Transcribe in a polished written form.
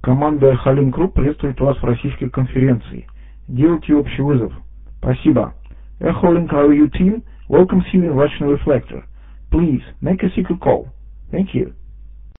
Команда Halin Group приветствует вас в российской конференции. Делайте общий вызов. Спасибо. Halin Group team welcomes you in Russian Reflector. Please make a secret call. Thank you.